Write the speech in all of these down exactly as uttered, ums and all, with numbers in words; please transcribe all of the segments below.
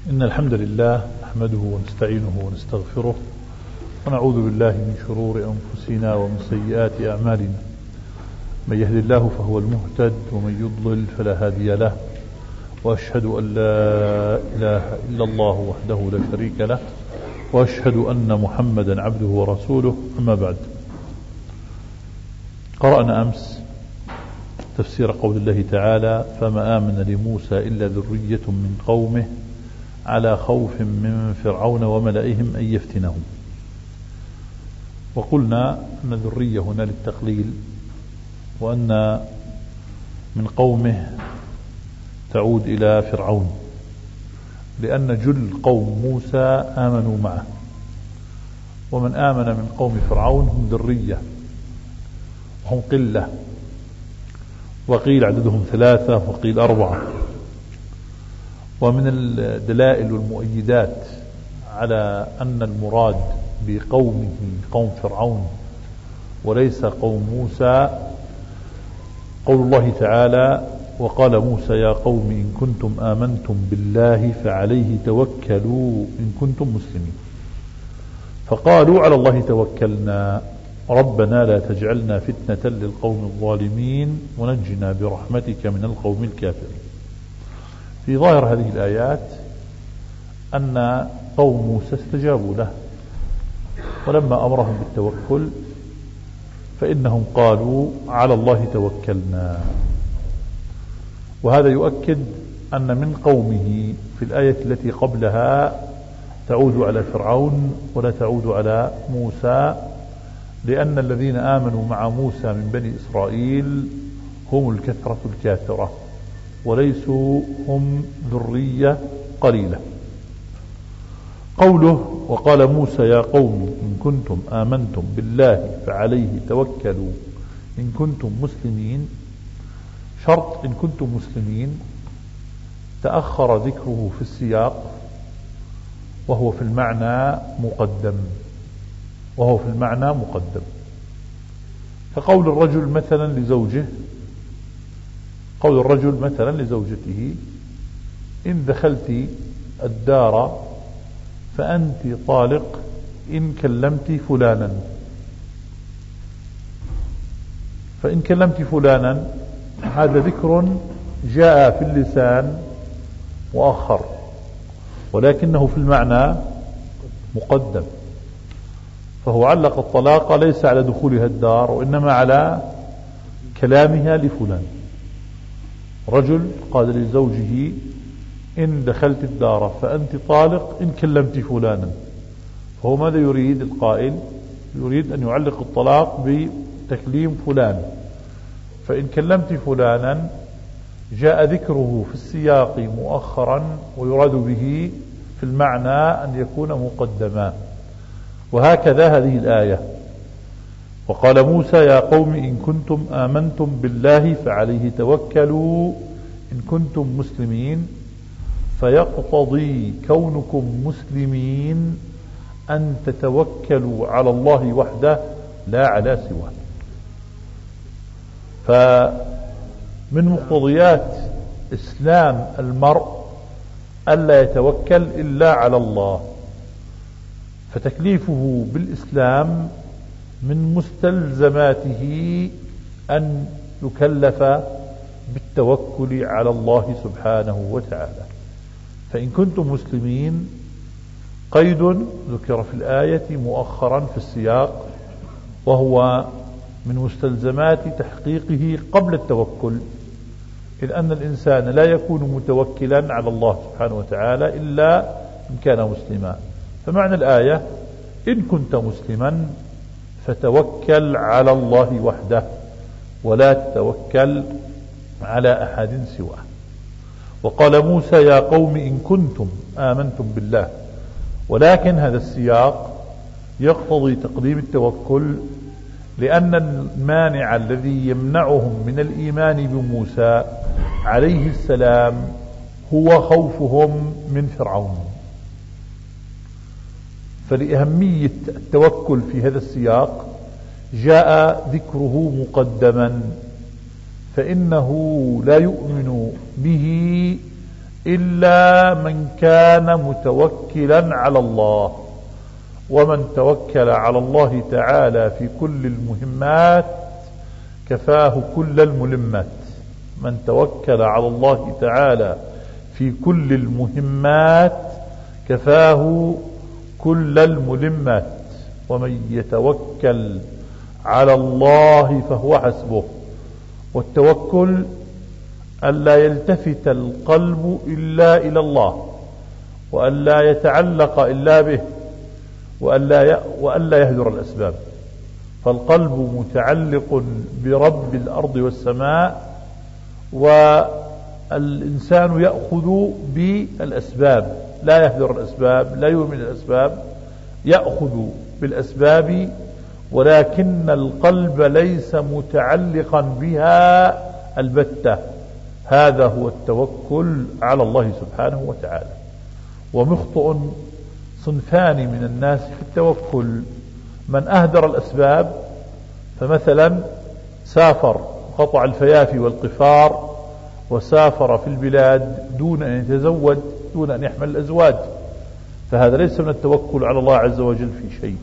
إن الحمد لله نحمده ونستعينه ونستغفره ونعوذ بالله من شرور أنفسنا ومن سيئات أعمالنا. من يهد الله فهو المهتد ومن يضلل فلا هادي له، وأشهد أن لا إله إلا الله وحده لا شريك له، وأشهد أن محمدا عبده ورسوله. أما بعد، قرأنا أمس تفسير قول الله تعالى: فما آمن لموسى إلا ذرية من قومه على خوف من فرعون وملئهم أن يفتنهم. وقلنا أن ذرية هنا للتقليل، وأن من قومه تعود إلى فرعون، لأن جل قوم موسى آمنوا معه، ومن آمن من قوم فرعون هم ذرية وهم قلة، وقيل عددهم ثلاثة وقيل أربعة. ومن الدلائل والمؤيدات على أن المراد بقومه قوم فرعون وليس قوم موسى قول الله تعالى: وقال موسى يا قوم إن كنتم آمنتم بالله فعليه توكلوا إن كنتم مسلمين. فقالوا على الله توكلنا ربنا لا تجعلنا فتنة للقوم الظالمين ونجنا برحمتك من القوم الكافرين. في ظاهر هذه الآيات أن قوم موسى استجابوا له، ولما أمرهم بالتوكل فإنهم قالوا على الله توكلنا. وهذا يؤكد أن من قومه في الآية التي قبلها تعود على فرعون ولا تعود على موسى، لأن الذين آمنوا مع موسى من بني إسرائيل هم الكثرة الكاثرة، وليسوا هم ذرية قليلة. قوله: وقال موسى يا قوم إن كنتم آمنتم بالله فعليه توكلوا إن كنتم مسلمين، شرط إن كنتم مسلمين تأخر ذكره في السياق، وهو في المعنى مقدم وهو في المعنى مقدم فقول الرجل مثلا لزوجه قول الرجل مثلا لزوجته: إن دخلت الدار فأنت طالق إن كلمت فلانا. فإن كلمت فلانا هذا ذكر جاء في اللسان مؤخر، ولكنه في المعنى مقدم، فهو علق الطلاق ليس على دخولها الدار وإنما على كلامها لفلان. رجل قال لزوجه: إن دخلت الدار فأنت طالق إن كلمت فلانا. فهو ماذا يريد القائل؟ يريد أن يعلق الطلاق بتكليم فلان. فإن كلمت فلانا جاء ذكره في السياق مؤخرا، ويراد به في المعنى أن يكون مقدما. وهكذا هذه الآية: وقال موسى يا قوم إن كنتم آمنتم بالله فعليه توكلوا إن كنتم مسلمين، فيقتضي كونكم مسلمين أن تتوكلوا على الله وحده لا على سواه. فمن مقتضيات إسلام المرء ألا يتوكل إلا على الله، فتكليفه بالإسلام من مستلزماته أن يكلف بالتوكل على الله سبحانه وتعالى. فإن كنتم مسلمين قيد ذكر في الآية مؤخرا في السياق، وهو من مستلزمات تحقيقه قبل التوكل، إذ أن الإنسان لا يكون متوكلا على الله سبحانه وتعالى إلا إن كان مسلما. فمعنى الآية: إن كنت مسلما فتوكل على الله وحده ولا تتوكل على أحد سواه. وقال موسى يا قوم إن كنتم آمنتم بالله، ولكن هذا السياق يقتضي تقديم التوكل، لأن المانع الذي يمنعهم من الإيمان بموسى عليه السلام هو خوفهم من فرعون. فلأهمية التوكل في هذا السياق جاء ذكره مقدما، فإنه لا يؤمن به إلا من كان متوكلا على الله. ومن توكل على الله تعالى في كل المهمات كفاه كل الملمات. من توكل على الله تعالى في كل المهمات كفاه كل الملمات. ومن يتوكل على الله فهو حسبه. والتوكل ألا يلتفت القلب إلا إلى الله، وألا يتعلق إلا به، وألا وألا يهدر الأسباب. فالقلب متعلق برب الأرض والسماء، والإنسان يأخذ بالأسباب، لا يهدر الأسباب، لا يؤمن الأسباب، يأخذ بالأسباب، ولكن القلب ليس متعلقا بها البتة. هذا هو التوكل على الله سبحانه وتعالى. ومخطئ صنفان من الناس في التوكل: من أهدر الأسباب، فمثلا سافر قطع الفيافي والقفار وسافر في البلاد دون أن يتزوج، دون أن يحمل الأزواج، فهذا ليس من التوكل على الله عز وجل في شيء.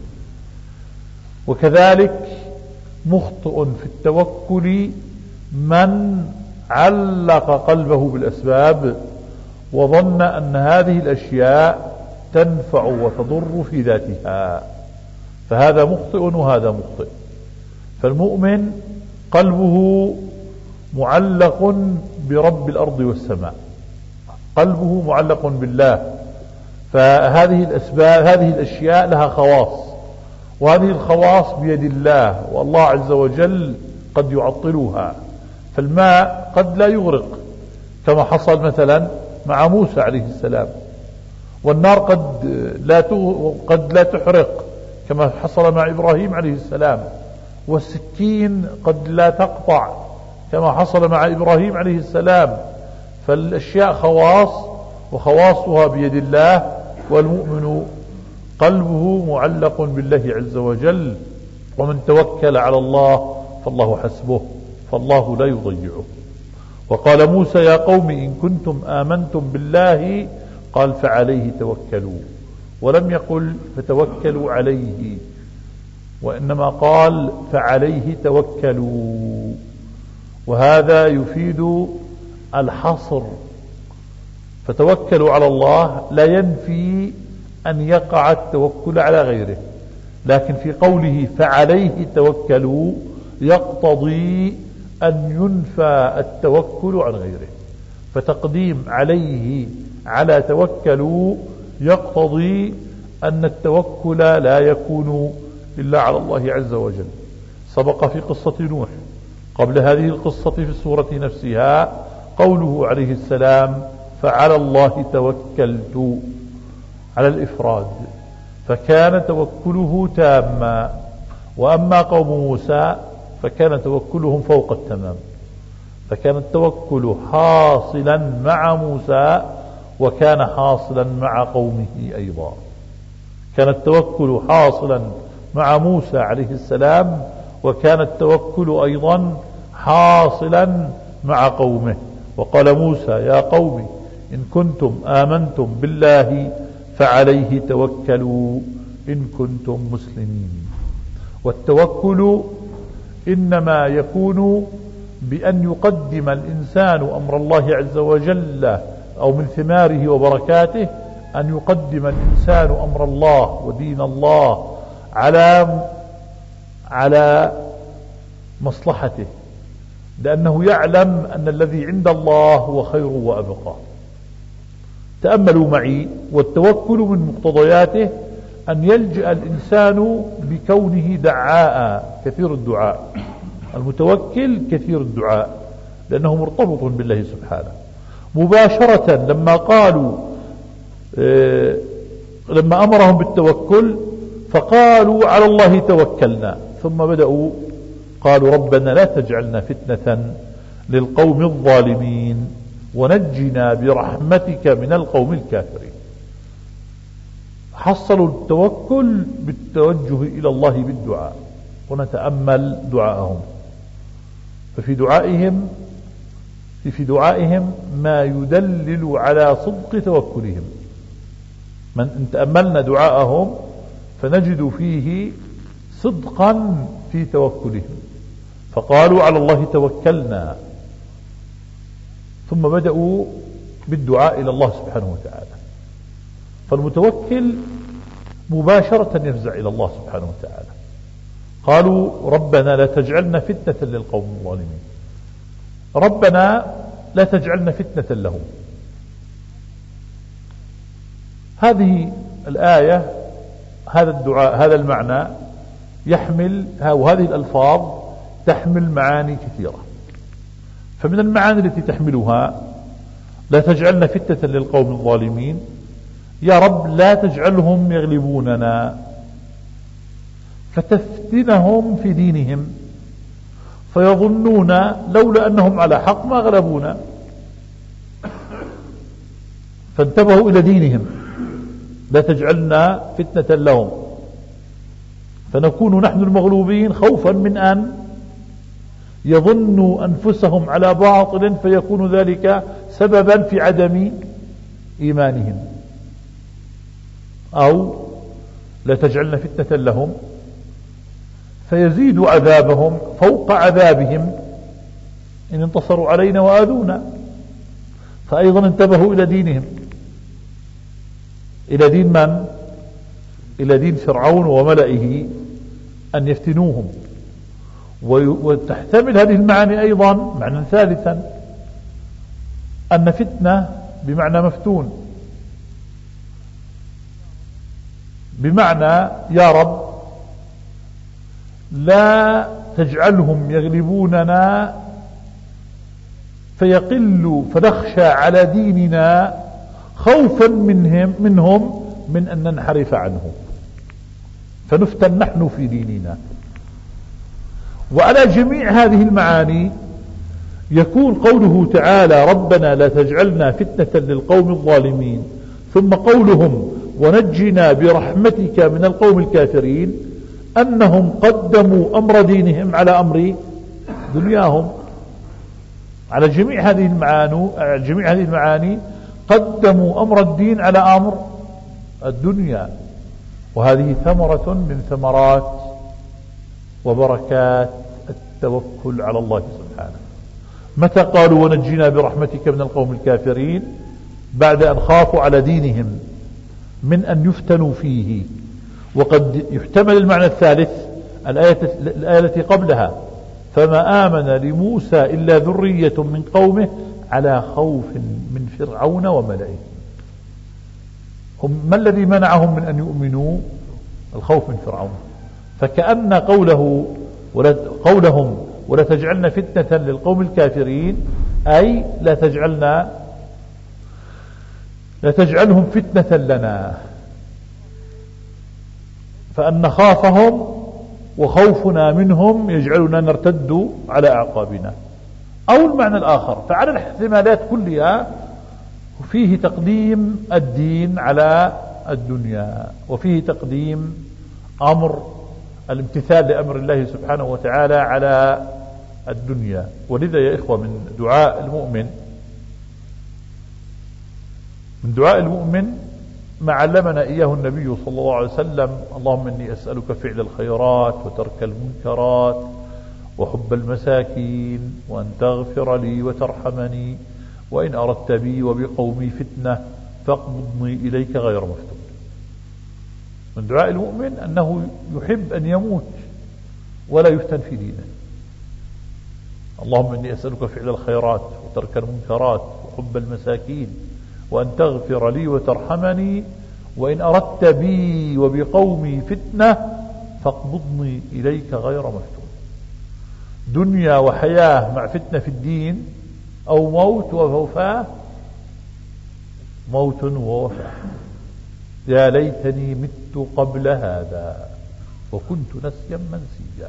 وكذلك مخطئ في التوكل من علق قلبه بالأسباب وظن أن هذه الأشياء تنفع وتضر في ذاتها، فهذا مخطئ وهذا مخطئ. فالمؤمن قلبه معلق برب الأرض والسماء، قلبه معلق بالله، فهذه الأسباب، هذه الأشياء لها خواص، وهذه الخواص بيد الله، والله عز وجل قد يعطلها. فالماء قد لا يغرق كما حصل مثلا مع موسى عليه السلام، والنار قد لا قد لا تحرق كما حصل مع إبراهيم عليه السلام، والسكين قد لا تقطع كما حصل مع إبراهيم عليه السلام. فالأشياء خواص، وخواصها بيد الله، والمؤمن قلبه معلق بالله عز وجل. ومن توكل على الله فالله حسبه، فالله لا يضيعه. وقال موسى: يا قوم إن كنتم آمنتم بالله، قال فعليه توكلوا، ولم يقل فتوكلوا عليه، وإنما قال فعليه توكلوا. وهذا يفيد الحصر، فتوكلوا على الله لا ينفي أن يقع التوكل على غيره، لكن في قوله فعليه توكلوا يقتضي أن ينفى التوكل عن غيره. فتقديم عليه على توكلوا يقتضي أن التوكل لا يكون إلا على الله عز وجل. سبق في قصة نوح قبل هذه القصة في السورة نفسها قوله عليه السلام: فعلى الله توكلت، على الإفراد، فكان توكله تاما. وأما قوم موسى فكان توكلهم فوق التمام، فكان التوكل حاصلا مع موسى وكان حاصلا مع قومه أيضا. كان التوكل حاصلا مع موسى عليه السلام، وكان التوكل أيضا حاصلا مع قومه. وقال موسى: يا قوم إن كنتم آمنتم بالله فعليه توكلوا إن كنتم مسلمين. والتوكل إنما يكون بأن يقدم الإنسان أمر الله عز وجل، أو من ثماره وبركاته أن يقدم الإنسان أمر الله ودين الله على على مصلحته، لأنه يعلم أن الذي عند الله هو خير وأبقى. تأملوا معي، والتوكل من مقتضياته أن يلجأ الإنسان بكونه دعاء كثير الدعاء. المتوكل كثير الدعاء لأنه مرتبط بالله سبحانه. مباشرة لما قالوا آه لما أمرهم بالتوكل فقالوا على الله توكلنا، ثم بدأوا قالوا ربنا لا تجعلنا فتنة للقوم الظالمين ونجنا برحمتك من القوم الكافرين. حصلوا التوكل بالتوجه إلى الله بالدعاء. ونتأمل دعاءهم، ففي دعائهم في دعائهم ما يدلل على صدق توكلهم. من إن تأملنا دعاءهم فنجد فيه صدقا في توكلهم، فقالوا على الله توكلنا، ثم بدأوا بالدعاء إلى الله سبحانه وتعالى. فالمتوكل مباشرة يفزع إلى الله سبحانه وتعالى. قالوا ربنا لا تجعلنا فتنة للقوم الظالمين، ربنا لا تجعلنا فتنة لهم. هذه الآية، هذا الدعاء، هذا المعنى يحمل، وهذه الألفاظ تحمل معاني كثيرة. فمن المعاني التي تحملها لا تجعلنا فتنة للقوم الظالمين، يا رب لا تجعلهم يغلبوننا فتفتنهم في دينهم فيظنون لولا أنهم على حق ما غلبونا، فانتبهوا إلى دينهم. لا تجعلنا فتنة لهم فنكون نحن المغلوبين، خوفا من أن يظنوا أنفسهم على باطل فيكون ذلك سببا في عدم إيمانهم. أو لا تجعلنا فتنة لهم فيزيد عذابهم فوق عذابهم إن انتصروا علينا وآذونا، فأيضا انتبهوا إلى دينهم. إلى دين من؟ إلى دين فرعون وملئه أن يفتنوهم. وتحتمل هذه المعاني أيضا معنى ثالثا، أن فتنة بمعنى مفتون، بمعنى يا رب لا تجعلهم يغلبوننا فيقلوا فنخشى على ديننا خوفا منهم منهم من أن ننحرف عنه فنفتن نحن في ديننا. وعلى جميع هذه المعاني يكون قوله تعالى ربنا لا تجعلنا فتنة للقوم الظالمين، ثم قولهم ونجنا برحمتك من القوم الكافرين، أنهم قدموا أمر دينهم على أمر دنياهم. على جميع هذه المعاني على جميع هذه المعاني قدموا أمر الدين على أمر الدنيا. وهذه ثمرة من ثمرات وبركات التوكل على الله سبحانه. متى قالوا ونجنا برحمتك من القوم الكافرين؟ بعد أن خافوا على دينهم من أن يفتنوا فيه. وقد يحتمل المعنى الثالث، الآية, الآية التي قبلها فما آمن لموسى إلا ذرية من قومه على خوف من فرعون وملئه. هم ما الذي منعهم من أن يؤمنوا؟ الخوف من فرعون. فكأن قوله ولا قولهم ولا تجعلنا فتنة للقوم الكافرين أي لا تجعلنا لا تجعلهم فتنة لنا، فأن نخافهم وخوفنا منهم يجعلنا نرتد على أعقابنا. أو المعنى الآخر، فعلى الاحتمالات كلها فيه تقديم الدين على الدنيا، وفيه تقديم أمر الامتثال لأمر الله سبحانه وتعالى على الدنيا. ولذا يا إخوة من دعاء المؤمن من دعاء المؤمن ما علمنا إياه النبي صلى الله عليه وسلم: اللهم إني أسألك فعل الخيرات وترك المنكرات وحب المساكين وأن تغفر لي وترحمني وإن أردت بي وبقومي فتنة فاقبضني إليك غير مفتون. من دعاء المؤمن أنه يحب أن يموت ولا يفتن في دينه. اللهم إني أسألك فعل الخيرات وترك المنكرات وحب المساكين وأن تغفر لي وترحمني وإن أردت بي وبقومي فتنة فاقبضني إليك غير مفتون. دنيا وحياة مع فتنة في الدين، أو موت ووفاة، موت ووفاة. يا ليتني مت قبل هذا وكنت نسيا منسيا.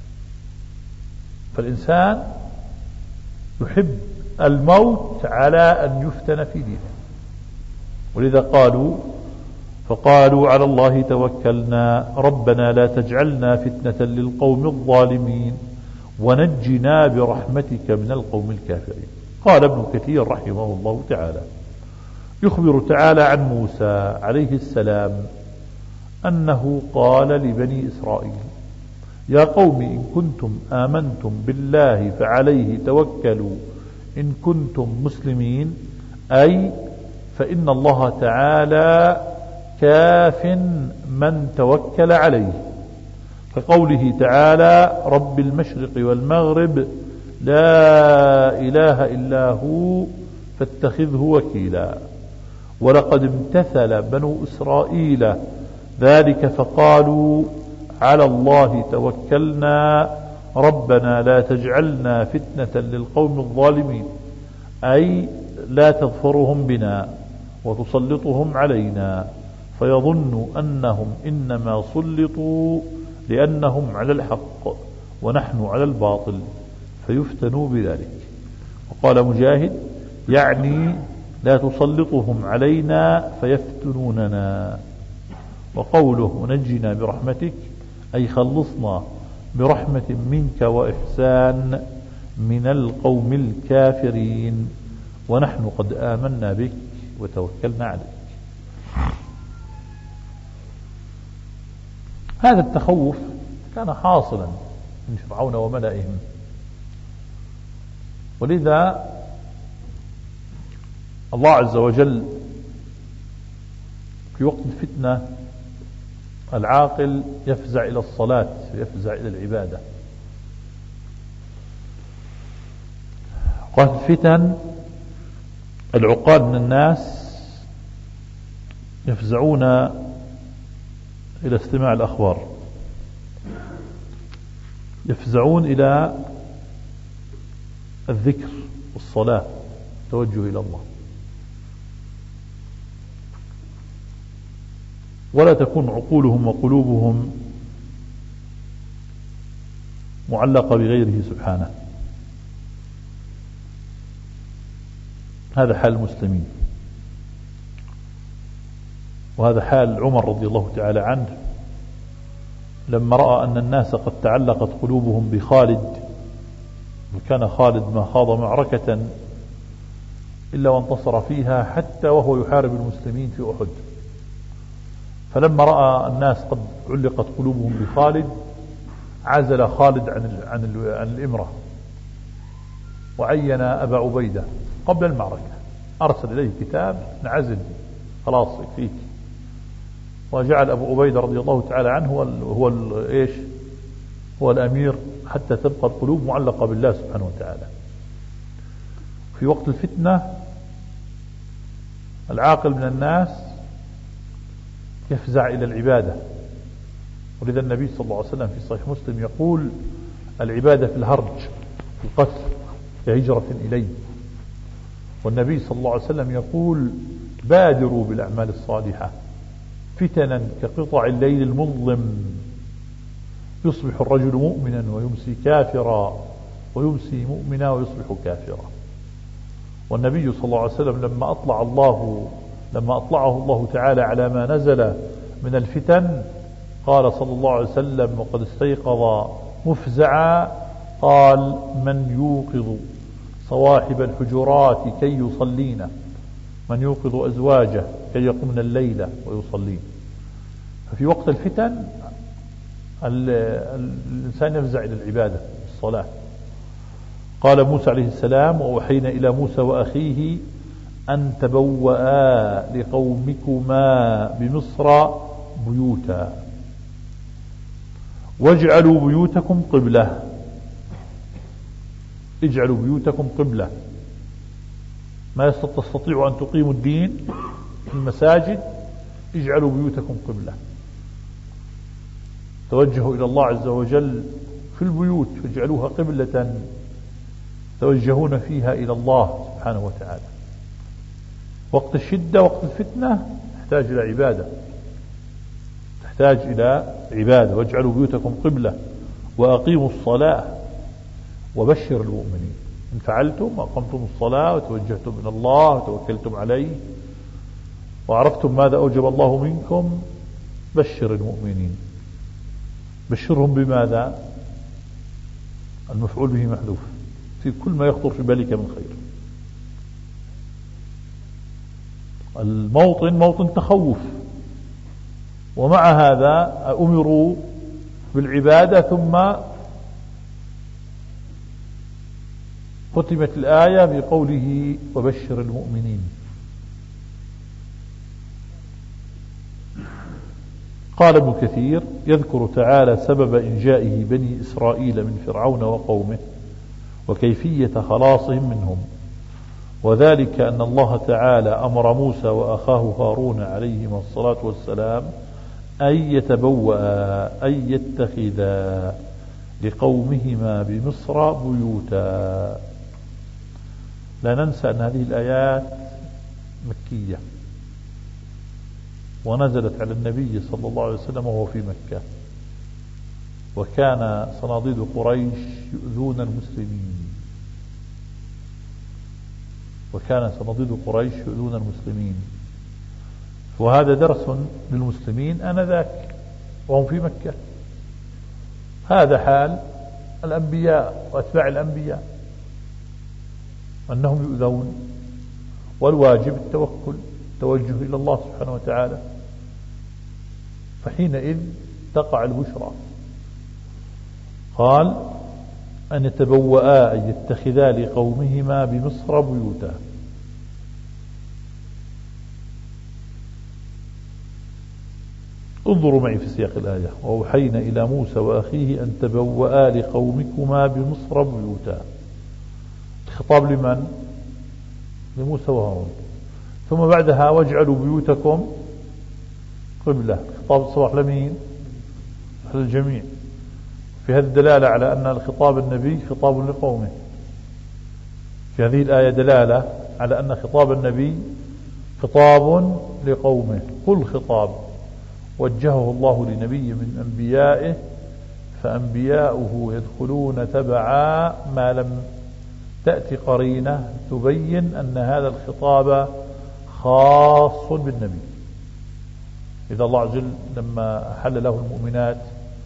فالإنسان يحب الموت على أن يفتن في دينه. ولذا قالوا فقالوا على الله توكلنا ربنا لا تجعلنا فتنة للقوم الظالمين ونجنا برحمتك من القوم الكافرين. قال ابن كثير رحمه الله تعالى: يخبر تعالى عن موسى عليه السلام أنه قال لبني إسرائيل: يا قوم إن كنتم آمنتم بالله فعليه توكلوا إن كنتم مسلمين، أي فإن الله تعالى كاف من توكل عليه، كقوله تعالى: رب المشرق والمغرب لا إله إلا هو فاتخذه وكيلا. ولقد امتثل بنو إسرائيل ذلك فقالوا: على الله توكلنا ربنا لا تجعلنا فتنة للقوم الظالمين، أي لا تظفرهم بنا وتسلطهم علينا فيظنوا أنهم إنما سلطوا لأنهم على الحق ونحن على الباطل فيفتنوا بذلك. وقال مجاهد: يعني لا تسلطهم علينا فيفتنوننا. وقوله: ونجنا برحمتك، أي خلصنا برحمة منك وإحسان من القوم الكافرين، ونحن قد آمنا بك وتوكلنا عليك. هذا التخوف كان حاصلا من فرعون وملئهم، ولذا الله عز وجل في وقت الفتنة العاقل يفزع إلى الصلاة، يفزع إلى العبادة. وقت الفتن العقال من الناس يفزعون إلى استماع الأخبار، يفزعون إلى الذكر والصلاة، التوجه إلى الله، ولا تكون عقولهم وقلوبهم معلقة بغيره سبحانه. هذا حال المسلمين، وهذا حال عمر رضي الله تعالى عنه لما رأى أن الناس قد تعلقت قلوبهم بخالد، وكان خالد ما خاض معركة إلا وانتصر فيها حتى وهو يحارب المسلمين في أحد. فلما رأى الناس قد علقت قلوبهم بخالد عزل خالد عن عن عن الإمرة، وعين أبا عبيدة قبل المعركة، أرسل إليه كتاب: نعزل خلاص يكفيك. وجعل أبو عبيدة رضي الله تعالى عنه هو ال هو ال إيش هو الأمير حتى تبقى القلوب معلقة بالله سبحانه وتعالى. في وقت الفتنة العاقل من الناس يفزع إلى العبادة، ولذا النبي صلى الله عليه وسلم في صحيح مسلم يقول: العبادة في الهرج في القتل كهجرة إليه. والنبي صلى الله عليه وسلم يقول: بادروا بالأعمال الصالحة فتنا كقطع الليل المظلم، يصبح الرجل مؤمنا ويمسي كافرا ويمسي مؤمنا ويصبح كافرا. والنبي صلى الله عليه وسلم لما أطلع الله لما أطلعه الله تعالى على ما نزل من الفتن قال صلى الله عليه وسلم وقد استيقظ مفزعا: قال: من يوقظ صواحب الحجرات كي يصلين، من يوقظ أزواجه كي يقومن الليل ويصلين. ففي وقت الفتن الإنسان يفزع إلى العبادة والصلاة. قال موسى عليه السلام: وأوحينا إلى موسى وأخيه أن تبوأ لقومكما بمصر بيوتا واجعلوا بيوتكم قبلة. اجعلوا بيوتكم قبلة، ما تستطيعوا أن تقيموا الدين في المساجد، اجعلوا بيوتكم قبلة. توجهوا إلى الله عز وجل في البيوت واجعلوها قبلة توجهون فيها إلى الله سبحانه وتعالى. وقت الشدة وقت الفتنة تحتاج إلى عبادة، تحتاج إلى عبادة. واجعلوا بيوتكم قبلة وأقيموا الصلاة وبشر المؤمنين. إن فعلتم وأقمتم الصلاة وتوجهتم إلى الله وتوكلتم عليه وعرفتم ماذا أوجب الله منكم، بشر المؤمنين. بشرهم بماذا؟ المفعول به محذوف في كل ما يخطر في بالك من خير. الموطن موطن تخوف، ومع هذا أمروا بالعبادة ثم ختمت الآية بقوله وبشر المؤمنين. قال ابن كثير يذكر تعالى سبب إنجائه بني إسرائيل من فرعون وقومه وكيفية خلاصهم منهم، وذلك أن الله تعالى أمر موسى وأخاه هارون عليهما الصلاة والسلام أن يتبوأ أن يتخذا لقومهما بمصر بيوتا. لا ننسى أن هذه الآيات مكية ونزلت على النبي صلى الله عليه وسلم وهو في مكة، وكان صناديد قريش يؤذون المسلمين وكان صناديد قريش يؤذون المسلمين وهذا درس للمسلمين آنذاك وهم في مكة. هذا حال الأنبياء وأتباع الأنبياء أنهم يؤذون، والواجب التوكل التوجه إلى الله سبحانه وتعالى، فحينئذ تقع البشرى. قال أن يتبوأ أن يتخذا لقومهما بمصر بيوتا. انظروا معي في سياق الآية: وأوحينا إلى موسى وأخيه أن تبوأ لقومكما بمصر بيوتا. الخطاب لمن؟ لموسى وهارون. ثم بعدها واجعلوا بيوتكم قبلة. خطاب الصباح لمين؟ للجميع. في هذه الدلالة على أن الخطاب النبي خطاب لقومه. في هذه الآية دلالة على أن خطاب النبي خطاب لقومه. كل خطاب وجهه الله لنبي من أنبيائه فأنبياؤه يدخلون تبعا ما لم تأتي قرينة تبين أن هذا الخطاب خاص بالنبي. إذا الله عز وجل لما حل له المؤمنات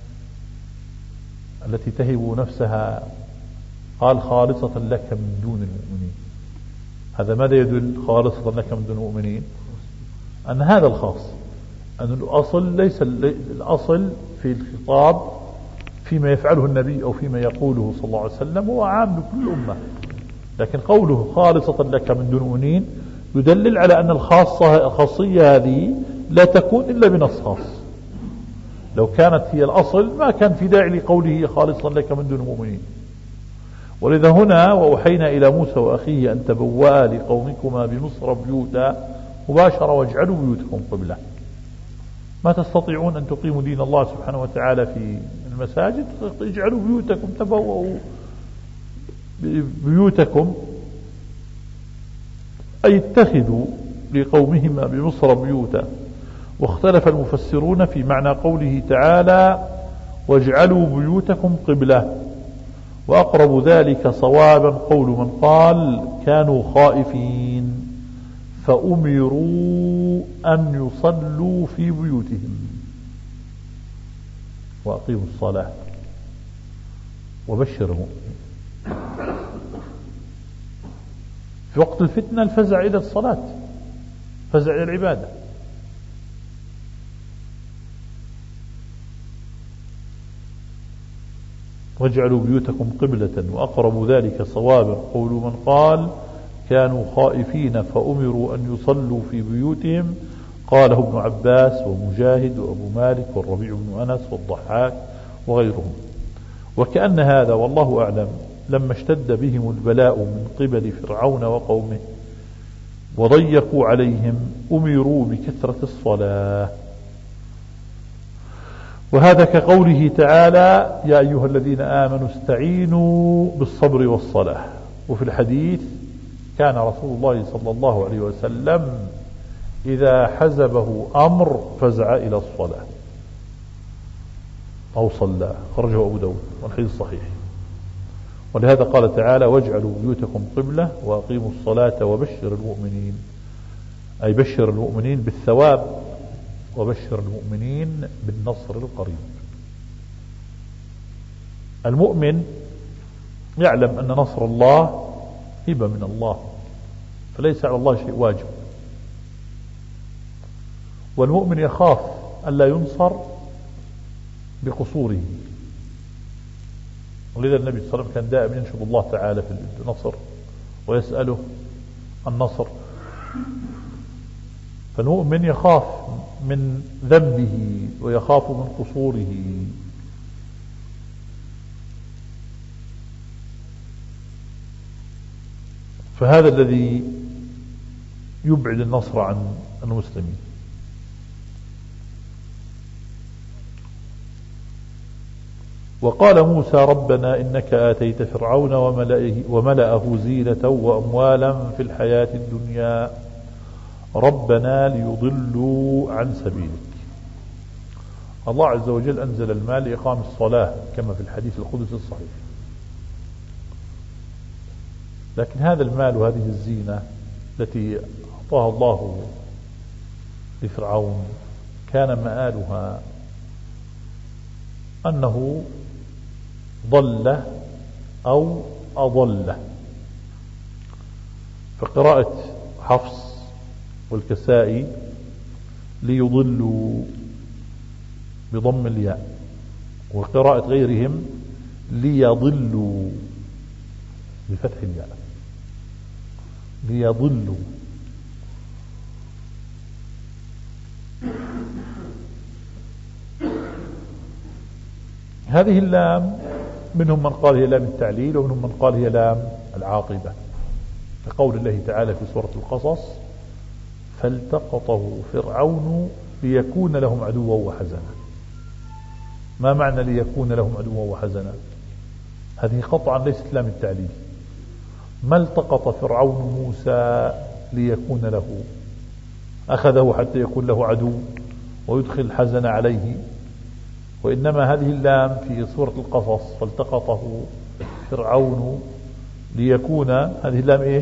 التي تهب نفسها قال خالصة لك من دون المؤمنين، هذا ماذا يدل؟ خالصة لك من دون المؤمنين أن هذا الخاص، أن الأصل ليس الأصل في الخطاب فيما يفعله النبي أو فيما يقوله صلى الله عليه وسلم هو عام لكل أمة، لكن قوله خالصة لك من دون المؤمنين يدلل على أن الخاصة الخاصية هذه لا تكون إلا بنص خاص. لو كانت هي الأصل ما كان في داعي لقوله خالصا لك من دون المؤمنين. ولذا هنا وأوحينا إلى موسى وأخيه أن تبوأ لقومكما بمصر بيوتا مباشرة واجعلوا بيوتكم قبلة. ما تستطيعون أن تقيموا دين الله سبحانه وتعالى في المساجد، اجعلوا بيوتكم تبوأوا بيوتكم أي اتخذوا لقومهما بمصر بيوتا. واختلف المفسرون في معنى قوله تعالى واجعلوا بيوتكم قبلة، وأقرب ذلك صوابا قول من قال كانوا خائفين فأمروا أن يصلوا في بيوتهم وأقيموا الصلاة وبشرهم. في وقت الفتنة الفزع إلى الصلاة، فزع إلى العبادة. واجعلوا بيوتكم قبلة وأقرب ذلك صوابا قول من قال كانوا خائفين فأمروا أن يصلوا في بيوتهم، قاله ابن عباس ومجاهد وأبو مالك والربيع بن أنس والضحاك وغيرهم. وكأن هذا والله أعلم لما اشتد بهم البلاء من قبل فرعون وقومه وضيقوا عليهم أمروا بكثرة الصلاة. وهذا كقوله تعالى يا أيها الذين آمنوا استعينوا بالصبر والصلاة. وفي الحديث كان رسول الله صلى الله عليه وسلم إذا حزبه أمر فزع إلى الصلاة أو صلى، خرجه أبو داود والحديث صحيح. ولهذا قال تعالى واجعلوا بيوتكم قبلة وأقيموا الصلاة وبشر المؤمنين، أي بشر المؤمنين بالثواب وبشر المؤمنين بالنصر القريب. المؤمن يعلم أن نصر الله هبة من الله، فليس على الله شيء واجب، والمؤمن يخاف ألا ينصر بقصوره، ولذا النبي صلى الله عليه وسلم كان دائما ينشد الله تعالى في النصر ويسأله النصر. فالمؤمن يخاف من ذنبه ويخاف من قصوره. فهذا الذي يبعد النصر عن المسلمين. وقال موسى ربنا إنك آتيت فرعون وملأه زينة وأموالا في الحياة الدنيا ربنا ليضلوا عن سبيلك. الله عز وجل أنزل المال لإقام الصلاة كما في الحديث القدسي الصحيح، لكن هذا المال وهذه الزينة التي أعطاها الله لفرعون كان مآلها أنه ضل أو أضل. فقراءة حفص والكسائي ليضلوا بضم الياء، وقراءة غيرهم ليضلوا بفتح الياء، ليضلوا. هذه اللام منهم من قال هي لام التعليل ومنهم من قال هي لام العاقبة، كقول الله تعالى في سورة القصص فالتقطه فرعون ليكون لهم عدوا وحزنا. ما معنى ليكون لهم عدوا وحزنا؟ هذه قطعا ليست لام التعليل. ما التقط فرعون موسى ليكون له، أخذه حتى يكون له عدو ويدخل الحزن عليه، وإنما هذه اللام في سورة القصص فالتقطه فرعون ليكون، هذه اللام إيش؟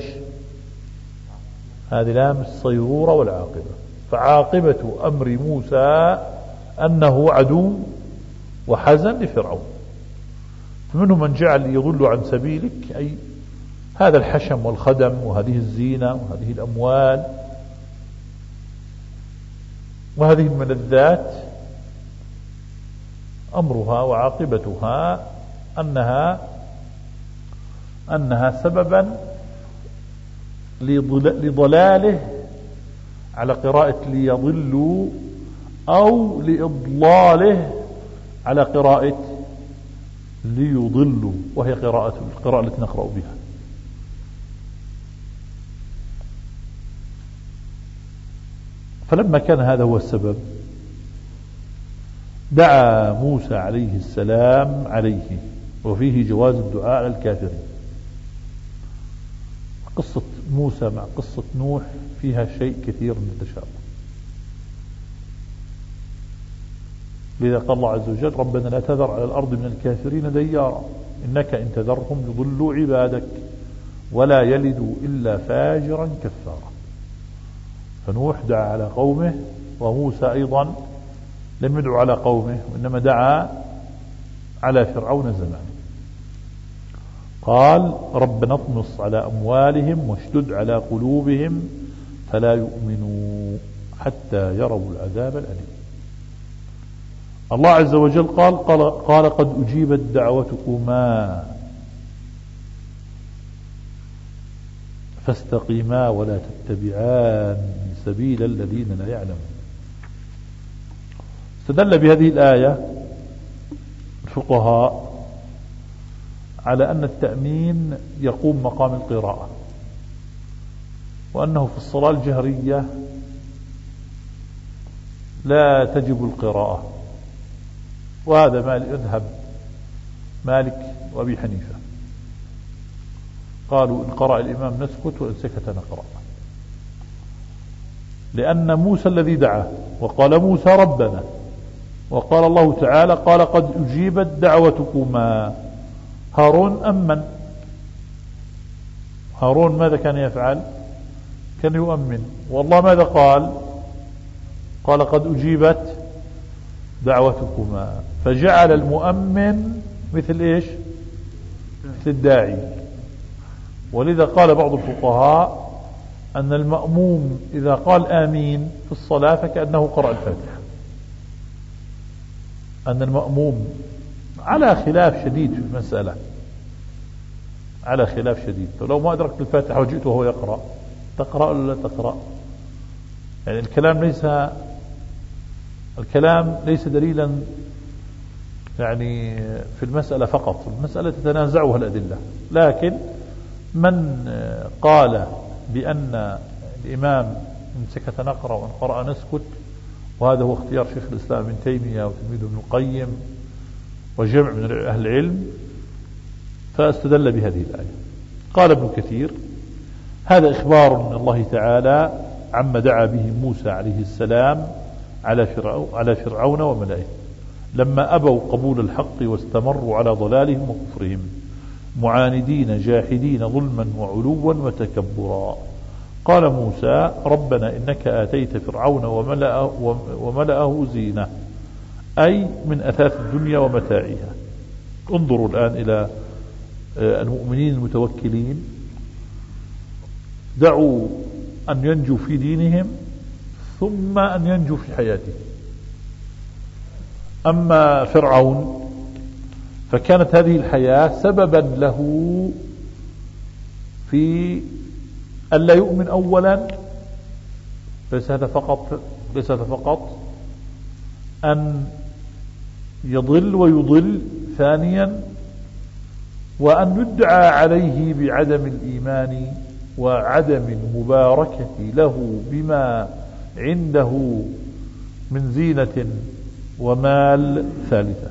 هذه لام الصيرورة والعاقبة. فعاقبة أمر موسى أنه عدو وحزن لفرعون. فمنهم من جعل يضل عن سبيلك أي هذا الحشم والخدم وهذه الزينة وهذه الأموال وهذه الملذات أمرها وعاقبتها أنها أنها سببا لضلاله على قراءة ليضلوا، أو لإضلاله على قراءة ليضلوا، وهي قراءة القراءة التي نقرأ بها. فلما كان هذا هو السبب دعا موسى عليه السلام عليه، وفيه جواز الدعاء على الكافرين. قصة موسى مع قصة نوح فيها شيء كثير من التشابه، لذا قال الله عز وجل ربنا لا تذر على الأرض من الكافرين ديارا إنك إن تذرهم يضلوا عبادك ولا يلدوا إلا فاجرا كفارا. فنوح دعا على قومه، وموسى أيضا لم يدعو على قومه وإنما دعا على فرعون زمان. قال ربنا اطمس على أموالهم واشدد على قلوبهم فلا يؤمنوا حتى يروا العذاب الأليم. الله عز وجل قال قال, قال قد أجيبت دعوتكما فاستقيما ولا تتبعان سبيل الذين لا يعلمون. استدل بهذه الآية الفقهاء على أن التأمين يقوم مقام القراءة، وأنه في الصلاة الجهرية لا تجب القراءة، وهذا ما يذهب مالك وأبي حنيفة. قالوا إن قرأ الإمام نسكت وإن سكت نقرأ، لأن موسى الذي دعا وقال موسى ربنا، وقال الله تعالى قال قد أجيبت دعوتكما. هارون أمن، هارون ماذا كان يفعل؟ كان يؤمن. والله ماذا قال؟ قال قد أجيبت دعوتكما، فجعل المؤمن مثل إيش؟ مثل الداعي. ولذا قال بعض الفقهاء أن المأموم إذا قال آمين في الصلاة فكأنه قرأ الفاتحة، أن المأموم على خلاف شديد في المسألة، على خلاف شديد. فلو ما أدركت الفاتحة وجئت وهو يقرأ تقرأ ولا لا تقرأ؟ يعني الكلام ليس الكلام ليس دليلا يعني في المسألة فقط، المسألة تتنازعها الأدلة. لكن من قال بأن الإمام إن سكت نقرأ وإن قرأ نسكت، وهذا هو اختيار شيخ الإسلام ابن تيمية وتلميذه ابن القيم وجمع من أهل العلم، فاستدل بهذه الآية. قال ابن كثير: هذا إخبار من الله تعالى عما دعا به موسى عليه السلام على فرعون, على فرعون وملئه لما أبوا قبول الحق واستمروا على ضلالهم وكفرهم، معاندين جاحدين ظلما وعلوا وتكبرا. قال موسى: ربنا إنك آتيت فرعون وملأه, وملأه زينة، أي من أثاث الدنيا ومتاعها. انظروا الآن إلى المؤمنين المتوكلين، دعوا أن ينجوا في دينهم ثم أن ينجوا في حياتهم. أما فرعون فكانت هذه الحياة سببا له في أن لا يؤمن أولا، ليس هذا فقط ليس هذا فقط أن يضل ويضل ثانيا، وأن يدعى عليه بعدم الإيمان وعدم المباركة له بما عنده من زينة ومال ثالثة.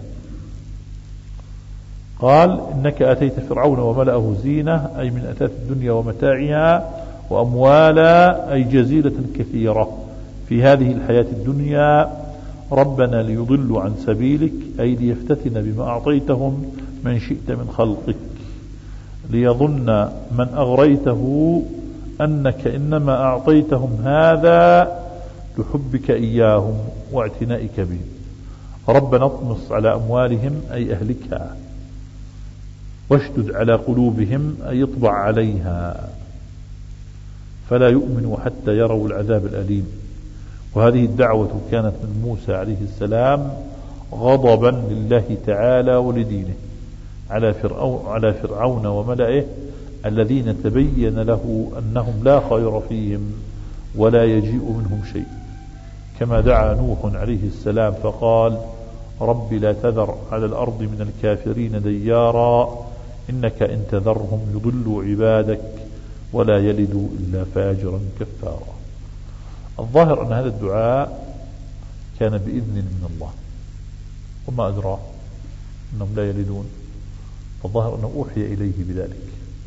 قال: إنك أتيت فرعون وملأه زينة، أي من أثاث الدنيا ومتاعها، وأموالا، أي جزيلة كثيرة في هذه الحياة الدنيا، ربنا ليضلوا عن سبيلك، أي ليفتتن بما أعطيتهم من شئت من خلقك، ليظن من أغريته أنك إنما أعطيتهم هذا لحبك إياهم واعتنائك بهم، ربنا اطمس على أموالهم، أي أهلكها، واشدد على قلوبهم، أي اطبع عليها، فلا يؤمنوا حتى يروا العذاب الأليم. وهذه الدعوة كانت من موسى عليه السلام غضبا لله تعالى ولدينه على فرعون, على فرعون وملئه الذين تبين له أنهم لا خير فيهم ولا يجيء منهم شيء، كما دعا نوح عليه السلام فقال: رب لا تذر على الأرض من الكافرين ديارا، إنك إن تذرهم يضلوا عبادك ولا يلدوا إلا فاجرا كفارا. الظاهر أن هذا الدعاء كان بإذن من الله، وما أدرى أنهم لا يلدون، فالظاهر أنه أوحي إليه بذلك.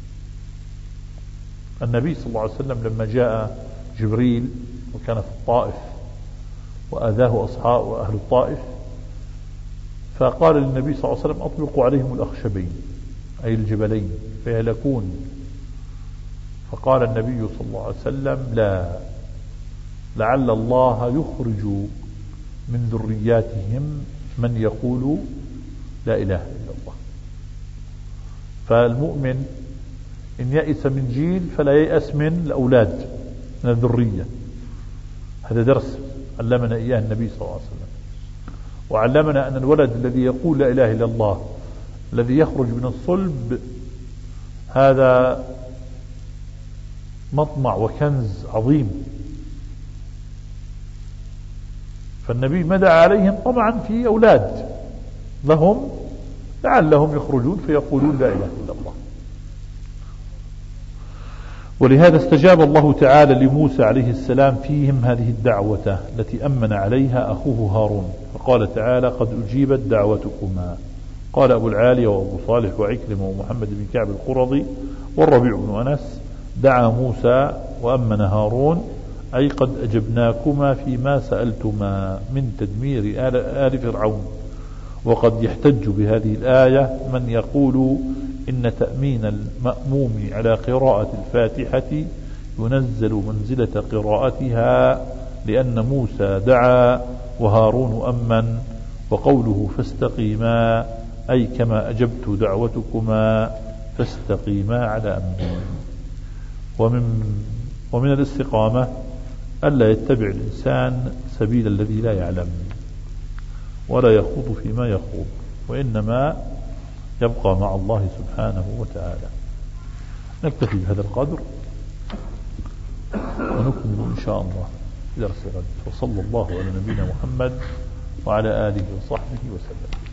النبي صلى الله عليه وسلم لما جاء جبريل وكان في الطائف وأذاه أصحاب وأهل الطائف، فقال للنبي صلى الله عليه وسلم: أطلقوا عليهم الأخشبين، أي الجبلين، فيهلكون. فقال النبي صلى الله عليه وسلم: لا، لعل الله يخرج من ذرياتهم من يقول لا إله إلا الله. فالمؤمن إن يأس من جيل فلا يأس من الأولاد، من الذرية. هذا درس علمنا إياه النبي صلى الله عليه وسلم، وعلمنا أن الولد الذي يقول لا إله إلا الله الذي يخرج من الصلب هذا مطمع وكنز عظيم. فالنبي مدى عليهم طبعا في أولاد لهم لعلهم يخرجون فيقولون لا إله إلا الله. ولهذا استجاب الله تعالى لموسى عليه السلام فيهم هذه الدعوة التي أمن عليها أخوه هارون، فقال تعالى: قد أجيبت دعوتكما. قال أبو العالية وأبو صالح وعكرمة ومحمد بن كعب القرظي والربيع بن أنس: دعا موسى وأمن هارون، أي قد أجبناكما فيما سألتما من تدمير آل, آل فرعون. وقد يحتج بهذه الآية من يقول إن تأمين المأموم على قراءة الفاتحة ينزل منزلة قراءتها، لأن موسى دعا وهارون أمن، وقوله فاستقيما أي كما أجبت دعوتكما فاستقيما على أمري. ومن ومن الاستقامة ألا يتبع الإنسان سبيل الذي لا يعلم ولا يخوض فيما يخوض، وإنما يبقى مع الله سبحانه وتعالى. نكتفي بهذا القدر ونكمل إن شاء الله في درس غد. وصلى الله على نبينا محمد وعلى آله وصحبه وسلم.